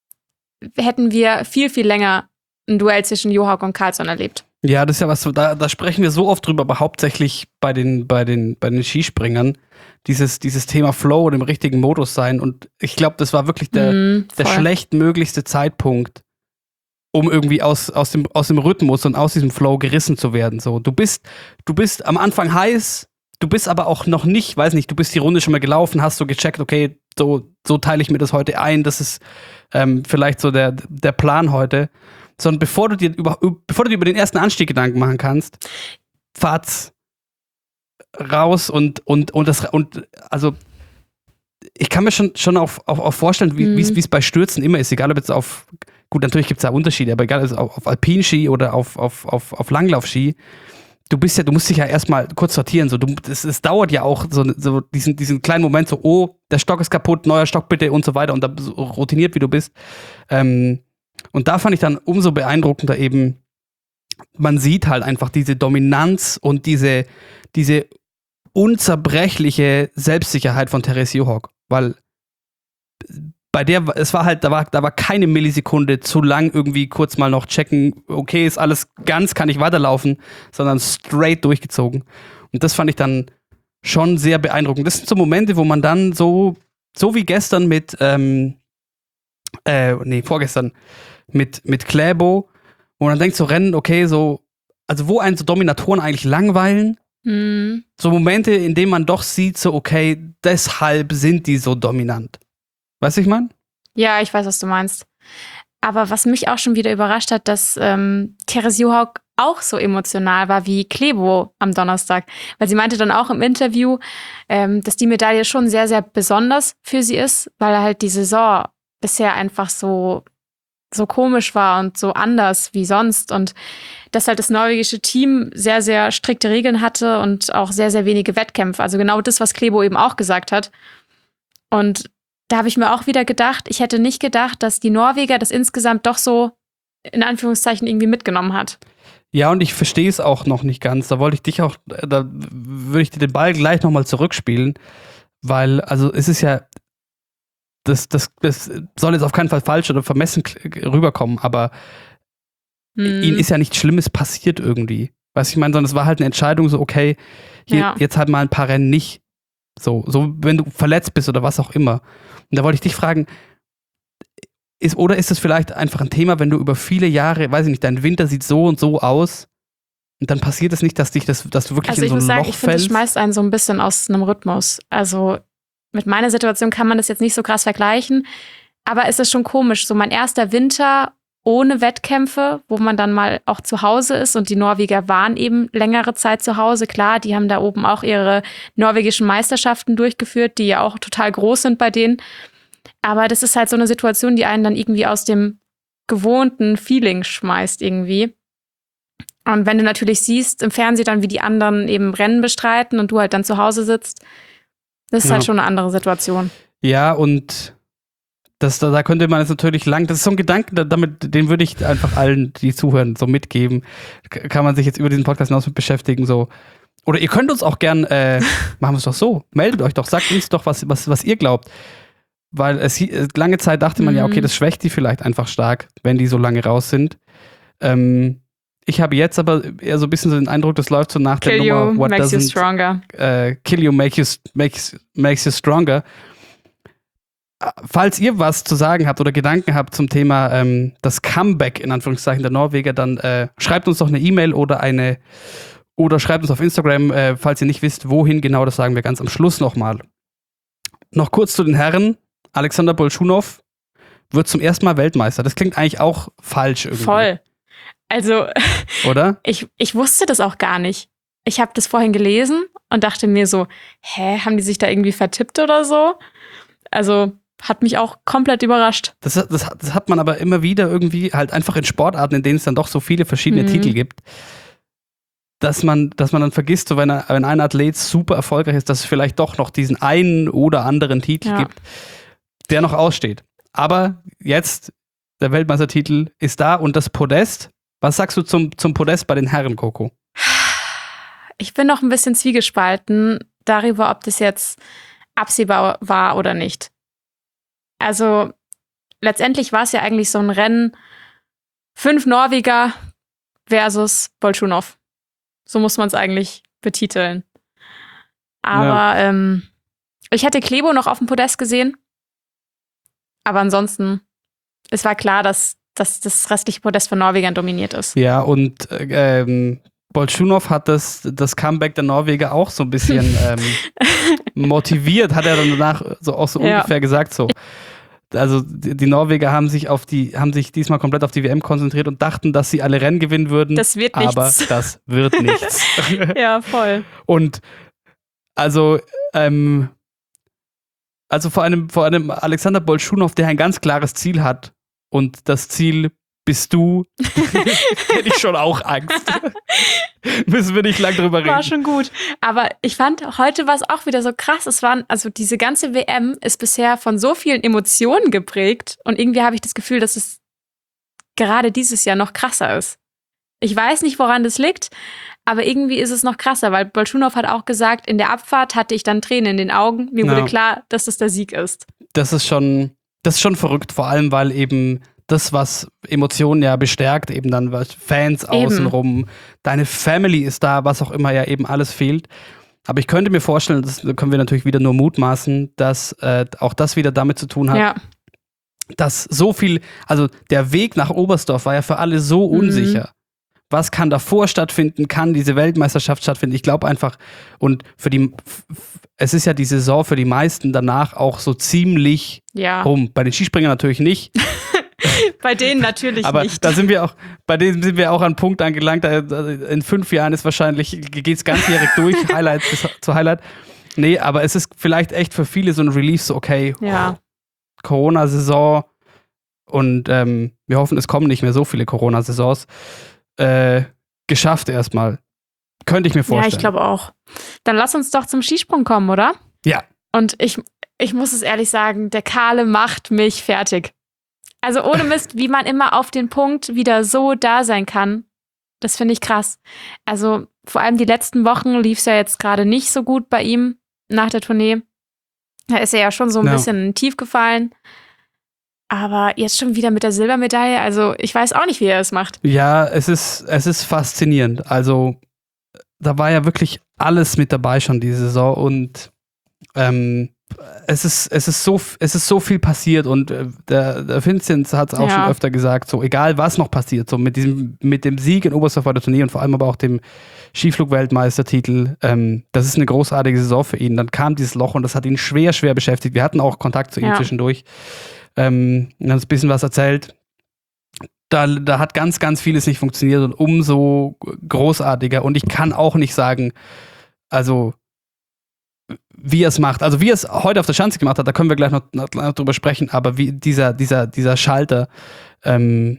hätten wir viel, viel länger ein Duell zwischen Johaug und Karlsson erlebt. Ja, das ist ja was, da, da sprechen wir so oft drüber, aber hauptsächlich bei den, bei den, bei den Skispringern. Dieses, dieses Thema Flow und im richtigen Modus sein. Und ich glaube, das war wirklich der, Mhm, der voll. schlechtmöglichste Zeitpunkt, um irgendwie aus, aus, dem, aus dem Rhythmus und aus diesem Flow gerissen zu werden. So, du bist, du bist am Anfang heiß, du bist aber auch noch nicht, weiß nicht, du bist die Runde schon mal gelaufen, hast so gecheckt, okay, so, so teile ich mir das heute ein, das ist ähm, vielleicht so der, der Plan heute. Sondern bevor du dir über, bevor du dir über den ersten Anstieg Gedanken machen kannst, fahrt's raus und, und, und das, und also ich kann mir schon, schon auch, auch, auch vorstellen, wie Mhm. es bei Stürzen immer ist, egal ob jetzt auf, gut, natürlich gibt es da Unterschiede, aber egal, also auf, auf Alpinski oder auf, auf, auf, auf Langlaufski, du bist ja, du musst dich ja erstmal kurz sortieren, so, du, es, es dauert ja auch so, so diesen, diesen kleinen Moment, so, oh, der Stock ist kaputt, neuer Stock bitte und so weiter und da so routiniert, wie du bist. Ähm, und da fand ich dann umso beeindruckender eben, man sieht halt einfach diese Dominanz und diese, diese unzerbrechliche Selbstsicherheit von Therese Johaug, weil bei der, es war halt, da war, da war keine Millisekunde zu lang irgendwie kurz mal noch checken, okay, ist alles ganz, kann ich weiterlaufen, sondern straight durchgezogen. Und das fand ich dann schon sehr beeindruckend. Das sind so Momente, wo man dann so, so wie gestern mit, ähm, äh, nee, vorgestern, mit, mit Kläbo, wo man dann denkt, so Rennen, okay, so, also wo einen so Dominatoren eigentlich langweilen, Mhm. so Momente, in denen man doch sieht, so okay, deshalb sind die so dominant. Weißt du, ich meine? Ja, ich weiß, was du meinst. Aber was mich auch schon wieder überrascht hat, dass ähm, Therese Johaug auch so emotional war wie Kläbo am Donnerstag. Weil sie meinte dann auch im Interview, ähm, dass die Medaille schon sehr, sehr besonders für sie ist, weil halt die Saison bisher einfach so, so komisch war und so anders wie sonst. Und dass halt das norwegische Team sehr, sehr strikte Regeln hatte und auch sehr, sehr wenige Wettkämpfe. Also genau das, was Kläbo eben auch gesagt hat. Und da habe ich mir auch wieder gedacht, ich hätte nicht gedacht, dass die Norweger das insgesamt doch so in Anführungszeichen irgendwie mitgenommen hat. Ja, und ich verstehe es auch noch nicht ganz. Da wollte ich dich auch, da würde ich dir den Ball gleich nochmal zurückspielen, weil, also es ist ja, das, das, das soll jetzt auf keinen Fall falsch oder vermessen rüberkommen, aber hm. ihnen ist ja nichts Schlimmes passiert irgendwie. Weißt du, ich meine, sondern es war halt eine Entscheidung, so okay, hier, Ja. jetzt halt mal ein paar Rennen nicht. So, so, wenn du verletzt bist oder was auch immer. Und da wollte ich dich fragen, ist, oder ist es vielleicht einfach ein Thema, wenn du über viele Jahre, weiß ich nicht, dein Winter sieht so und so aus und dann passiert es nicht, dass dich das, dass du wirklich Also in ich so ein muss sagen, Loch ich finde, das fällst? schmeißt einen so ein bisschen aus einem Rhythmus. Also mit meiner Situation kann man das jetzt nicht so krass vergleichen, aber es ist schon komisch. So mein erster Winter ohne Wettkämpfe, wo man dann mal auch zu Hause ist und die Norweger waren eben längere Zeit zu Hause. Klar, die haben da oben auch ihre norwegischen Meisterschaften durchgeführt, die ja auch total groß sind bei denen. Aber das ist halt so eine Situation, die einen dann irgendwie aus dem gewohnten Feeling schmeißt irgendwie. Und wenn du natürlich siehst im Fernsehen dann, wie die anderen eben Rennen bestreiten und du halt dann zu Hause sitzt, das ist Ja. halt schon eine andere Situation. Ja, und das, da, da könnte man jetzt natürlich lang, das ist so ein Gedanke, da- damit, den würde ich einfach allen, die zuhören, so mitgeben. K- Kann man sich jetzt über diesen Podcast hinaus mit beschäftigen, so. Oder ihr könnt uns auch gern, äh, machen wir es doch so, meldet euch doch, sagt uns doch, was, was, was ihr glaubt. Weil es hi- lange Zeit dachte man ja, okay, das schwächt die vielleicht einfach stark, wenn die so lange raus sind. Ähm, ich habe jetzt aber eher so ein bisschen so den Eindruck, das läuft so nach der Kill you Nummer What makes you doesn't stronger. äh, Kill you make you, makes, makes you stronger. Falls ihr was zu sagen habt oder Gedanken habt zum Thema ähm, das Comeback in Anführungszeichen der Norweger, dann äh, schreibt uns doch eine E-Mail oder eine oder schreibt uns auf Instagram, äh, falls ihr nicht wisst, wohin genau, das sagen wir ganz am Schluss nochmal. Noch kurz zu den Herren. Alexander Bolschunow wird zum ersten Mal Weltmeister. Das klingt eigentlich auch falsch irgendwie. Voll. Also, Oder? ich, ich wusste das auch gar nicht. Ich habe das vorhin gelesen und dachte mir so, hä, haben die sich da irgendwie vertippt oder so? Also, hat mich auch komplett überrascht. Das, das, das hat man aber immer wieder irgendwie halt einfach in Sportarten, in denen es dann doch so viele verschiedene Mhm. Titel gibt, dass man, dass man dann vergisst, so wenn, er, wenn ein Athlet super erfolgreich ist, dass es vielleicht doch noch diesen einen oder anderen Titel Ja. gibt, der noch aussteht. Aber jetzt, der Weltmeistertitel ist da und das Podest. Was sagst du zum, zum Podest bei den Herren, Coco? Ich bin noch ein bisschen zwiegespalten darüber, ob das jetzt absehbar war oder nicht. Also letztendlich war es ja eigentlich so ein Rennen, fünf Norweger versus Bolschunow. So muss man es eigentlich betiteln. Aber Ja. ähm, ich hätte Kläbo noch auf dem Podest gesehen. Aber ansonsten, es war klar, dass, dass das restliche Podest von Norwegern dominiert ist. Ja, und äh, ähm, Bolschunow hat das, das Comeback der Norweger auch so ein bisschen ähm, motiviert, hat er dann danach so, auch so Ja. ungefähr gesagt so. Also die, die Norweger haben sich auf die, haben sich diesmal komplett auf die W M konzentriert und dachten, dass sie alle Rennen gewinnen würden. Das wird aber nichts. das wird nichts. Ja, voll. Und also, ähm, also vor einem, vor einem Alexander Bolschunow, der ein ganz klares Ziel hat und das Ziel bist du, hätte ich schon auch Angst. Müssen wir nicht lang drüber reden. War schon gut. Aber ich fand, heute war es auch wieder so krass. Es waren, also diese ganze W M ist bisher von so vielen Emotionen geprägt und irgendwie habe ich das Gefühl, dass es gerade dieses Jahr noch krasser ist. Ich weiß nicht, woran das liegt, aber irgendwie ist es noch krasser, weil Bolschunow hat auch gesagt, in der Abfahrt hatte ich dann Tränen in den Augen. Mir Ja. wurde klar, dass das der Sieg ist. Das ist schon, das ist schon verrückt, vor allem, weil eben das, was Emotionen ja bestärkt, eben dann was Fans Eben. außenrum, deine Family ist da, was auch immer ja eben alles fehlt. Aber ich könnte mir vorstellen, das können wir natürlich wieder nur mutmaßen, dass äh, auch das wieder damit zu tun hat, Ja. dass so viel, also der Weg nach Oberstdorf war ja für alle so unsicher. Mhm. Was kann davor stattfinden? Kann diese Weltmeisterschaft stattfinden? Ich glaube einfach, und für die, es ist ja die Saison für die meisten danach auch so ziemlich ja. rum. Bei den Skispringern natürlich nicht. Bei denen natürlich aber nicht. Da sind wir auch, bei denen sind wir auch an einem Punkt angelangt, in fünf Jahren ist wahrscheinlich, geht es ganzjährig durch, Highlight bis zu Highlight. Nee, aber es ist vielleicht echt für viele so ein Relief, so okay, ja. Corona-Saison und ähm, wir hoffen, es kommen nicht mehr so viele Corona-Saisons. Äh, geschafft erstmal. Könnte ich mir vorstellen. Ja, ich glaube auch. Dann lass uns doch zum Skisprung kommen, oder? Ja. Und ich, ich muss es ehrlich sagen, der Kahle macht mich fertig. Also ohne Mist, wie man immer auf den Punkt wieder so da sein kann, das finde ich krass. Also vor allem die letzten Wochen lief es ja jetzt gerade nicht so gut bei ihm nach der Tournee. Da ist er ja schon so ein ja. bisschen in den Tief gefallen. Aber jetzt schon wieder mit der Silbermedaille, also ich weiß auch nicht, wie er es macht. Ja, es ist, es ist faszinierend. Also da war ja wirklich alles mit dabei schon diese Saison und ähm, es ist, es ist so, es ist so viel passiert und äh, der, der Vinzenz hat es auch ja. schon öfter gesagt, so egal was noch passiert, so mit diesem, mit dem Sieg in Oberstdorf bei der Tournee und vor allem aber auch dem Skiflug-Weltmeistertitel, ähm, das ist eine großartige Saison für ihn. Dann kam dieses Loch und das hat ihn schwer, schwer beschäftigt. Wir hatten auch Kontakt zu ihm ja. zwischendurch. Ähm, und uns ein bisschen was erzählt. Da, da hat ganz, ganz vieles nicht funktioniert und umso großartiger. Und ich kann auch nicht sagen, also wie er es macht. Also wie er es heute auf der Schanze gemacht hat, da können wir gleich noch, noch, noch drüber sprechen, aber wie dieser, dieser, dieser Schalter, ähm,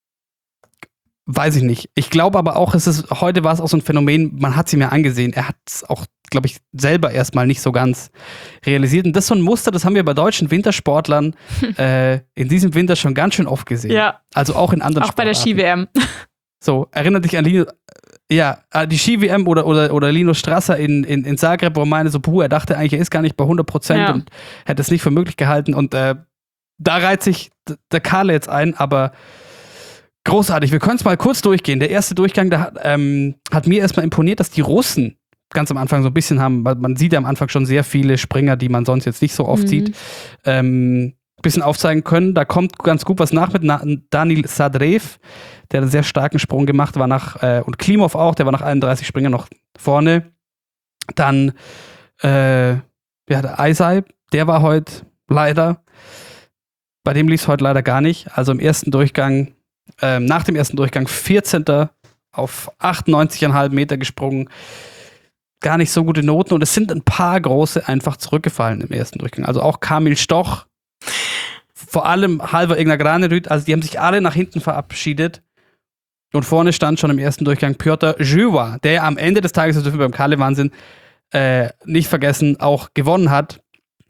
weiß ich nicht. Ich glaube aber auch, es ist, heute war es auch so ein Phänomen, man hat sie mir angesehen. Er hat es auch, glaube ich, selber erstmal nicht so ganz realisiert. Und das ist so ein Muster, das haben wir bei deutschen Wintersportlern äh, in diesem Winter schon ganz schön oft gesehen. Ja. Also auch in anderen Auch bei der Ski-W M. So, erinnert dich an Lino, ja, die Ski-W M oder, oder, oder Lino Strasser in, in, in Zagreb, wo er meinte so, puh, er dachte eigentlich, er ist gar nicht bei hundert Prozent ja. und hätte es nicht für möglich gehalten. Und äh, da reiht sich der Kahle jetzt ein, aber großartig. Wir können es mal kurz durchgehen. Der erste Durchgang, da hat, ähm, hat mir erstmal imponiert, dass die Russen ganz am Anfang so ein bisschen haben, weil man sieht ja am Anfang schon sehr viele Springer, die man sonst jetzt nicht so oft mhm. sieht, ähm, ein bisschen aufzeigen können. Da kommt ganz gut was nach mit Na- Danil Sadrev, der einen sehr starken Sprung gemacht war nach, äh, und Klimov auch, der war nach einunddreißig Springer noch vorne. Dann, äh, wer hatte Eisei, der war heute leider, bei dem lief es heute leider gar nicht. Also im ersten Durchgang, ähm, nach dem ersten Durchgang vierzehnter auf achtundneunzig Komma fünf Meter gesprungen. Gar nicht so gute Noten und es sind ein paar große einfach zurückgefallen im ersten Durchgang. Also auch Kamil Stoch, vor allem Halvar Egner Granerud, also die haben sich alle nach hinten verabschiedet und vorne stand schon im ersten Durchgang Piotr Żywa, der am Ende des Tages, das dürfen wir beim Kahle-Wahnsinn äh, nicht vergessen, auch gewonnen hat.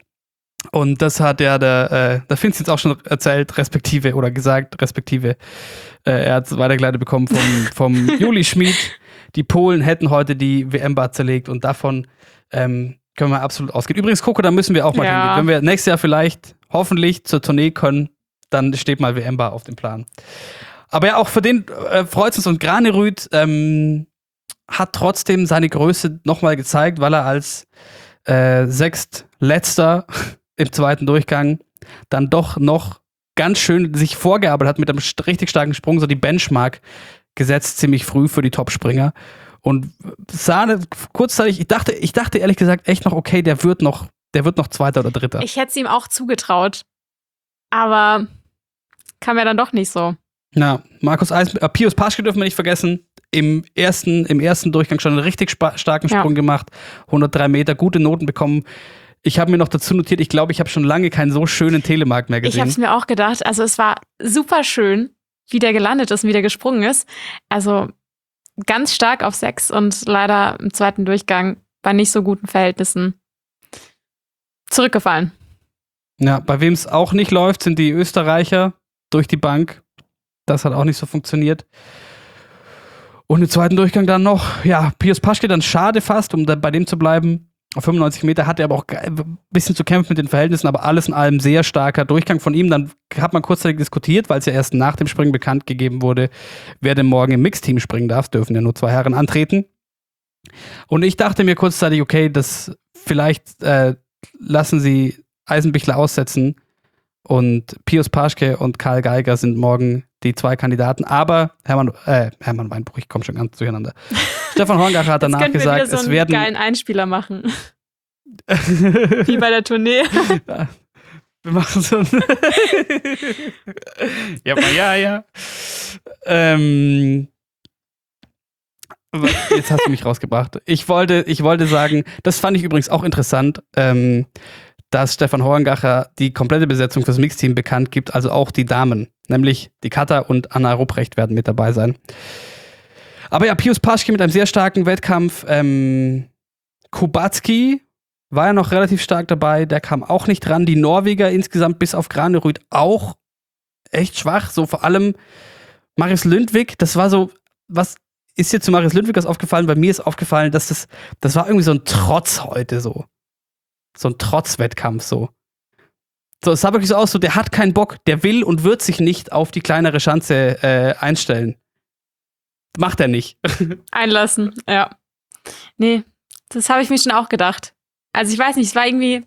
Und das hat ja der, äh, der Vinzenz jetzt auch schon erzählt, respektive, oder gesagt, respektive, äh, er hat es weitergeleitet bekommen vom, vom Juli Schmid. Die Polen hätten heute die W M-Bar zerlegt und davon ähm, können wir absolut ausgehen. Übrigens, Coco, da müssen wir auch mal ja. hingehen. Wenn wir nächstes Jahr vielleicht, hoffentlich, zur Tournee können, dann steht mal W M-Bar auf dem Plan. Aber ja, auch für den äh, freut es uns und Granerud ähm, hat trotzdem seine Größe nochmal gezeigt, weil er als äh, Sechstletzter im zweiten Durchgang dann doch noch ganz schön sich vorgearbeitet hat mit einem richtig starken Sprung, so die Benchmark gesetzt, ziemlich früh für die Topspringer. Und sah kurzzeitig, ich dachte, ich dachte ehrlich gesagt echt noch, okay, der wird noch, der wird noch Zweiter oder Dritter. Ich hätte es ihm auch zugetraut. Aber kam ja dann doch nicht so. Na, Markus Eis, äh, Pius Paschke dürfen wir nicht vergessen. Im ersten, im ersten Durchgang schon einen richtig spa- starken Sprung ja. gemacht. hundertdrei Meter, gute Noten bekommen. Ich habe mir noch dazu notiert, ich glaube, ich habe schon lange keinen so schönen Telemark mehr gesehen. Ich habe es mir auch gedacht. Also es war super schön, wie der gelandet ist und wie der gesprungen ist. Also ganz stark auf sechs und leider im zweiten Durchgang bei nicht so guten Verhältnissen zurückgefallen. Ja, bei wem es auch nicht läuft, sind die Österreicher durch die Bank. Das hat auch nicht so funktioniert. Und im zweiten Durchgang dann noch, ja, Pius Paschke dann schade fast, um da bei dem zu bleiben. Auf fünfundneunzig Meter hatte er aber auch ein bisschen zu kämpfen mit den Verhältnissen, aber alles in allem sehr starker Durchgang von ihm. Dann hat man kurzzeitig diskutiert, weil es ja erst nach dem Springen bekannt gegeben wurde, wer denn morgen im Mixteam springen darf. Dürfen ja nur zwei Herren antreten. Und ich dachte mir kurzzeitig, okay, das vielleicht äh, lassen sie Eisenbichler aussetzen und Pius Paschke und Karl Geiger sind morgen die zwei Kandidaten. Aber Hermann, äh, Hermann Weinbruch, ich komme schon ganz durcheinander. Stefan Horngacher hat danach gesagt, wir wieder so es einen werden geilen Einspieler machen. Wie bei der Tournee. Ja, wir machen so ein ja, ja, ja. Ähm, jetzt hast du mich rausgebracht. Ich wollte, ich wollte sagen, das fand ich übrigens auch interessant, ähm, dass Stefan Horngacher die komplette Besetzung fürs Mixteam bekannt gibt, also auch die Damen, nämlich die Katha und Anna Rupprecht werden mit dabei sein. Aber ja, Pius Paschke mit einem sehr starken Wettkampf. Ähm, Kubacki war ja noch relativ stark dabei, der kam auch nicht dran. Die Norweger insgesamt bis auf Granerud auch echt schwach. So vor allem Marius Lundvik, das war so, was ist dir zu Marius Lundvik was aufgefallen? Bei mir ist aufgefallen, dass das, das war irgendwie so ein Trotz heute so. So ein Trotzwettkampf so. So, es sah wirklich so aus, so der hat keinen Bock, der will und wird sich nicht auf die kleinere Schanze äh, einstellen. Macht er nicht. Einlassen, ja. Nee, das habe ich mir schon auch gedacht. Also ich weiß nicht, es war irgendwie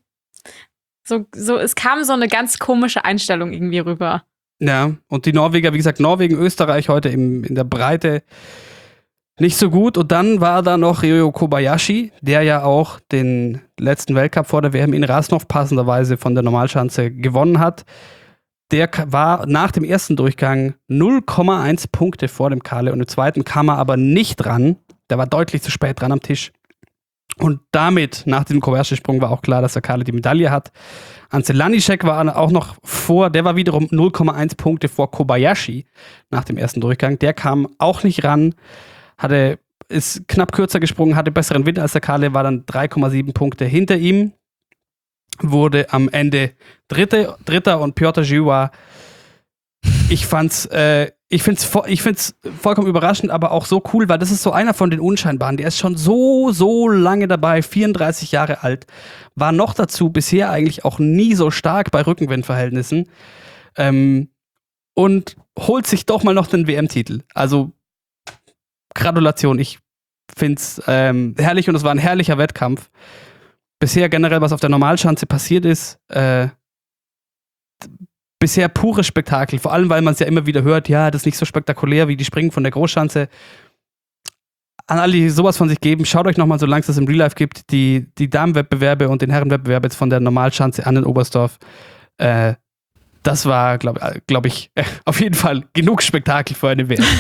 so, so, es kam so eine ganz komische Einstellung irgendwie rüber. Ja, und die Norweger, wie gesagt, Norwegen, Österreich heute im, in der Breite nicht so gut. Und dann war da noch Ryo Kobayashi, der ja auch den letzten Weltcup vor der W M in Rasnov passenderweise von der Normalschanze gewonnen hat. Der war nach dem ersten Durchgang null Komma eins Punkte vor dem Kalle und im zweiten kam er aber nicht dran. Der war deutlich zu spät dran am Tisch. Und damit, nach dem Kobayashi-Sprung, war auch klar, dass der Kalle die Medaille hat. Ance Lanišek war auch noch vor, der war wiederum null Komma eins Punkte vor Kobayashi nach dem ersten Durchgang. Der kam auch nicht ran, hatte, ist knapp kürzer gesprungen, hatte besseren Wind als der Kalle, war dann drei Komma sieben Punkte hinter ihm. Wurde am Ende Dritte, Dritter und Piotr Żyła. Ich fand's, äh, ich find's, vo- ich find's vollkommen überraschend, aber auch so cool, weil das ist so einer von den Unscheinbaren. Der ist schon so, so lange dabei, vierunddreißig Jahre alt. War noch dazu bisher eigentlich auch nie so stark bei Rückenwindverhältnissen. Ähm, und holt sich doch mal noch den W M-Titel. Also, Gratulation. Ich find's ähm, herrlich und es war ein herrlicher Wettkampf. Bisher generell, was auf der Normalschanze passiert ist, äh, bisher pures Spektakel. Vor allem, weil man es ja immer wieder hört, ja, das ist nicht so spektakulär wie die Springen von der Großschanze. An alle, die sowas von sich geben, schaut euch nochmal, solange es das im Real Life gibt, die, die Damenwettbewerbe und den Herrenwettbewerb jetzt von der Normalschanze an den Oberstdorf. Äh, das war, glaube glaub ich, äh, auf jeden Fall genug Spektakel für eine W M.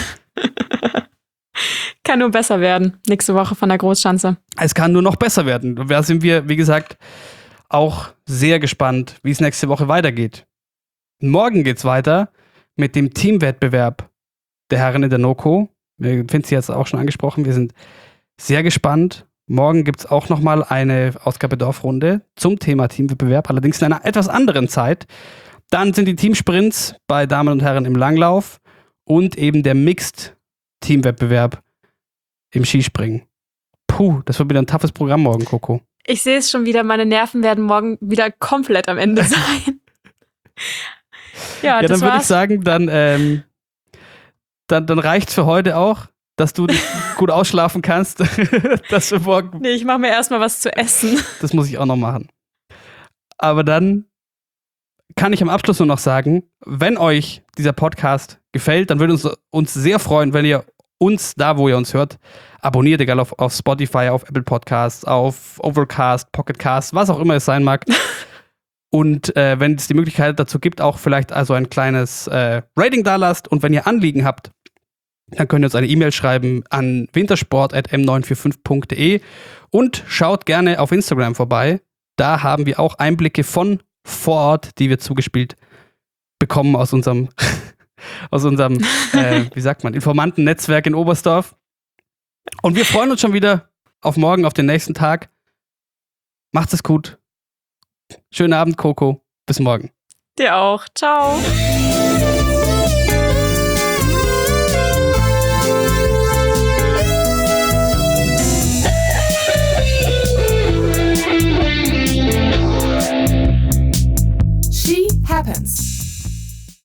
Kann nur besser werden, nächste Woche von der Großschanze. Es kann nur noch besser werden. Da sind wir, wie gesagt, auch sehr gespannt, wie es nächste Woche weitergeht. Morgen geht's weiter mit dem Teamwettbewerb der Herren in der NOCO. Wir finden sie jetzt auch schon angesprochen. Wir sind sehr gespannt. Morgen gibt's auch nochmal eine Ausgabe Dorfrunde zum Thema Teamwettbewerb, allerdings in einer etwas anderen Zeit. Dann sind die Teamsprints bei Damen und Herren im Langlauf und eben der Mixed-Teamwettbewerb im Skispringen. Puh, das wird wieder ein toughes Programm morgen, Coco. Ich sehe es schon wieder, meine Nerven werden morgen wieder komplett am Ende sein. ja, ja, das dann würde ich war's. sagen, dann, ähm, dann, dann reicht's für heute auch, dass du dich gut ausschlafen kannst. dass wir morgen. Nee, ich mache mir erstmal was zu essen. Das muss ich auch noch machen. Aber dann kann ich am Abschluss nur noch sagen, wenn euch dieser Podcast gefällt, dann würde uns uns sehr freuen, wenn ihr uns, da wo ihr uns hört, abonniert, egal auf, auf Spotify, auf Apple Podcasts, auf Overcast, Pocketcast, was auch immer es sein mag. Und äh, wenn es die Möglichkeit dazu gibt, auch vielleicht also ein kleines äh, Rating da lasst. Und wenn ihr Anliegen habt, dann könnt ihr uns eine E-Mail schreiben an wintersport at m neun vier fünf punkt de und schaut gerne auf Instagram vorbei. Da haben wir auch Einblicke von vor Ort, die wir zugespielt bekommen aus unserem aus unserem, äh, wie sagt man, Informantennetzwerk in Oberstdorf. Und wir freuen uns schon wieder auf morgen, auf den nächsten Tag. Macht's es gut. Schönen Abend, Coco. Bis morgen. Dir auch. Ciao.